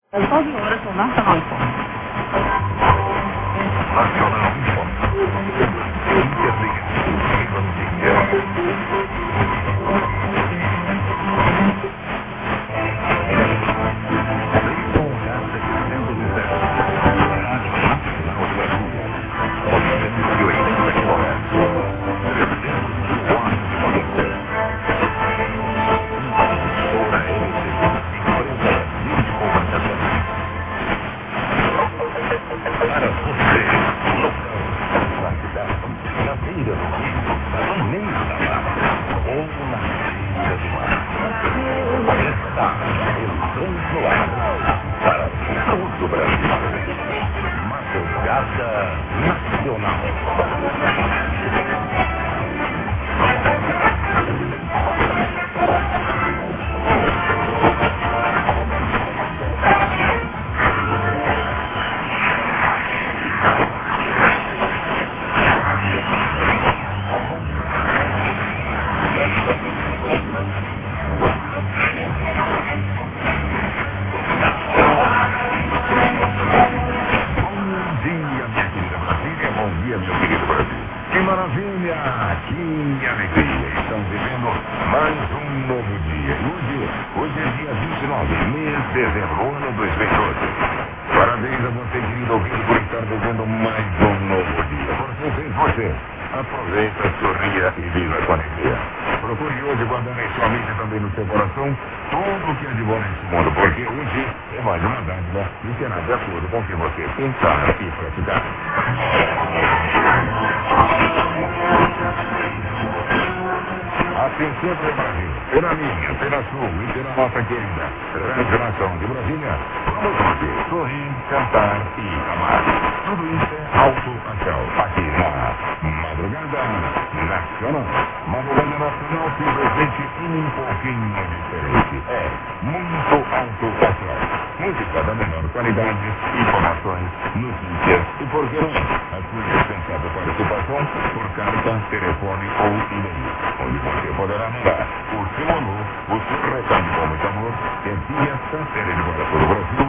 El código ahora es un National Phone. Nacional Informa. Para você, local, na cidade, na beira do rio, no meio da mata, ou na beira do mar. Está entrando no ar para todo o Brasil. Madrugada Nacional. Bom dia, meu querido Brasil. Que maravilha, que alegria. Estamos vivendo mais um novo dia. Hoje é dia 29, mês de dezembro, ano 2012. Parabéns a você, querido ouvinte, por estar vivendo mais um novo dia. Você. Aproveita, sorria e viva com alegria. Procure hoje guardar em sua mente e também no seu coração tudo o que é de bom nesse mundo, porque hoje é mais uma dádiva e será de acordo com o que você pensar e praticar. Atenção para o Brasil, pela minha, pela sua e pela nossa querida Rádio Nação de Brasília, vamos ouvir, sorrir, cantar e amar. Tudo isso é alto astral, aqui na Madrugada Nacional. Madrugada Nacional simplesmente um pouquinho diferente. É muito alto astral. Música da menor qualidade, informações, notícias e, por que não, a sua dispensável participação por carta, telefone ou e-mail, onde você poderá mandar o seu alô, o seu recado com muito amor, envia essa série de para todo o Brasil.